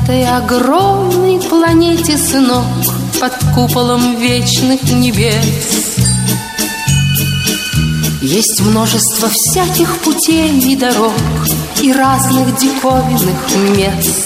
этой огромной планете снов под куполом вечных небес есть множество всяких путей и дорог и разных диковинных мест.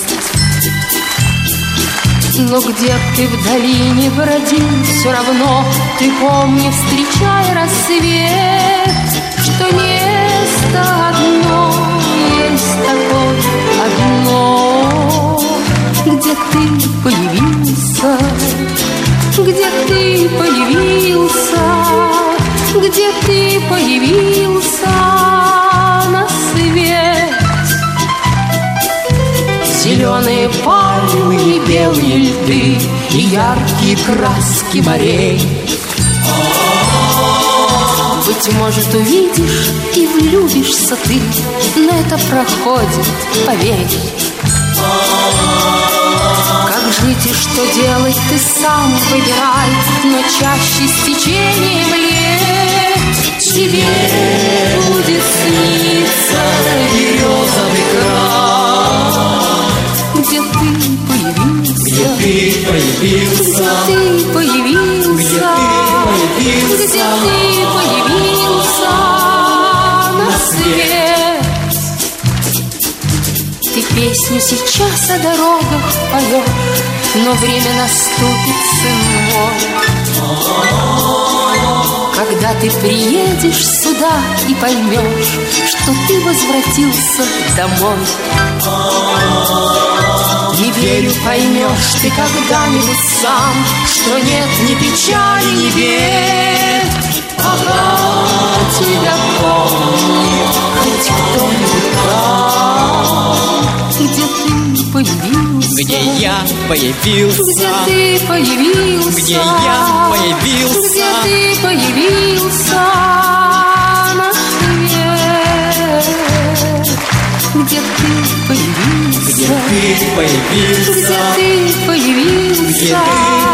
Но где б ты в долине бродил, все равно ты помни, встречай рассвет, что место одно есть такое одно, где ты появился, где ты появился, где ты появился на свет. Зеленые пальмы и белые льды и яркие краски морей. Быть может, увидишь и влюбишься ты, но это проходит, поверь. Как жить и что делать, ты сам выбирай, но чаще с течением лет тебе будет сниться березовый край, где ты появился, где ты появился, где ты появился, где ты появился на свет. Ты песню сейчас о дорогах поешь, но время наступит, сын мой, когда ты приедешь сюда и поймешь, что ты возвратился домой. Не верю, поймешь ты когда-нибудь сам, что нет ни печали, ни бед, пока тебя помнит хоть кто-нибудь там, где ты появился, где я появился, где ты появился, где я появился, где ты появился на свет, где ты появился, где ты появился, где ты появился, где ты